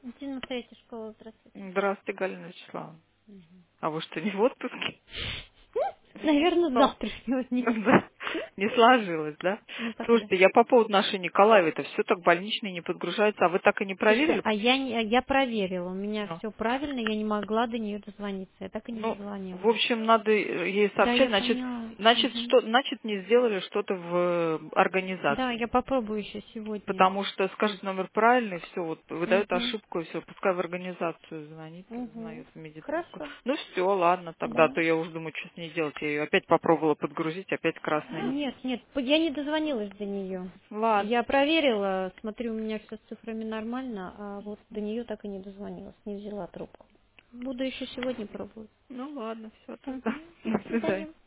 Дина, третья школа, здравствуйте. Здравствуйте, Галина Вячеславовна. А вы что, не в отпуске? Наверное, с Ну, завтрашнего дня. да. Не сложилось, да? Ну, пока да. Слушайте, я по поводу нашей Николаевой, это все так больничные не подгружаются, а вы так и не Слушайте, проверили? я проверила, у меня Ну, все правильно, я не могла до нее дозвониться, я так и не ну, в дозвонилась. общем, надо ей Да, сообщать, я значит, поняла. значит, Мгм. что, значит, не сделали что-то в Да, организации. я попробую еще сегодня. Потому что скажет номер правильный, все, вот выдает Угу. ошибку, и все, пускай в организацию звонит, Угу. узнает в медицинскую. Хорошо. Ну все, ладно, тогда, а Да. то я уже думаю, что с ней делать. Я ее опять попробовала подгрузить, опять красная линия. Нет, нет, я не дозвонилась до нее. Ладно, Я проверила, смотрю, у меня все с цифрами нормально, а вот до нее так и не дозвонилась, не взяла трубку. Буду еще сегодня пробовать. ну ладно, все тогда. Мгм. До До свидания. свидания.